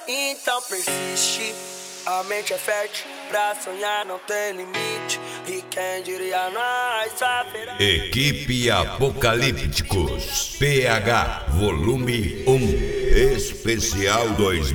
Então persiste, a mente é fértil, pra sonhar não tem limite. E quem diria nós saberá. Equipe Apocalípticos PH Volume 1 Especial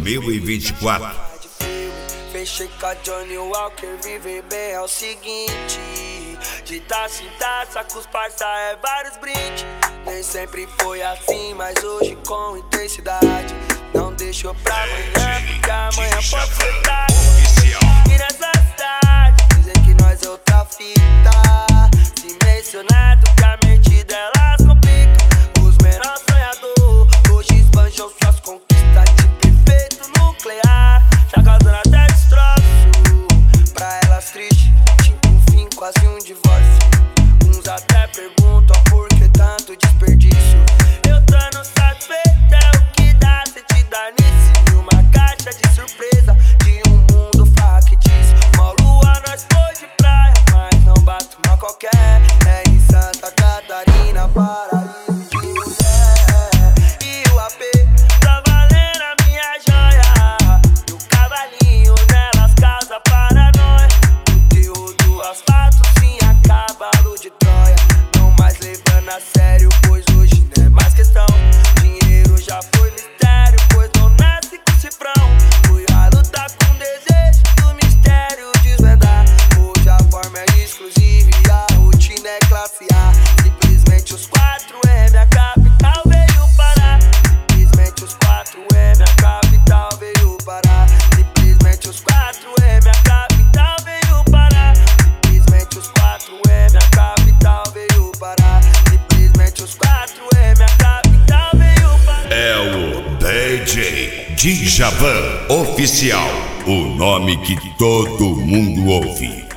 2024. Fechei com a Johnny Walker, viver bem é o seguinte: de taça em taça com os parça é vários brindes. Nem sempre foi assim, mas hoje com intensidade. Não deixou pra amanhã, porque amanhã pode ser tarde. E nessa cidade, dizem que nós é outra fita. Se mencionado que a mente delas complica. Os menores sonhadores hoje esbanjam suas conquistas de efeito nuclear. Tá causando até destroço pra elas triste, tipo um fim, quase um divórcio. Uns até perguntam por que tanto desperdício. Eu tô no satisfeito, é o que dá se te dar nisso. E uma caixa de surpresa de um mundo factício. Uma lua nós foi de praia, mas não bate uma qualquer. É em Santa Catarina, paraíso de mulher. E o AP tá valendo a minha joia. E o cavalinho nelas causa paranoia. Conteúdo asfalto sim a cavalo de Troia. Não mais levando a sério, pois hoje não é mais questão. Dinheiro já foi mistério, pois não nasce com cifrão. Fui a lutar com desejo do mistério desvendar. Hoje a forma é exclusiva e a rotina é classe A. Simplesmente os 4M, a capital veio parar. Simplesmente os 4M, a capital veio parar. Simplesmente os 4M, a capital veio parar. Simplesmente os 4M, a capital veio parar. Simplesmente os 4M, a capital veio parar. É o DJ Djavan Oficial, o nome que todo mundo ouve.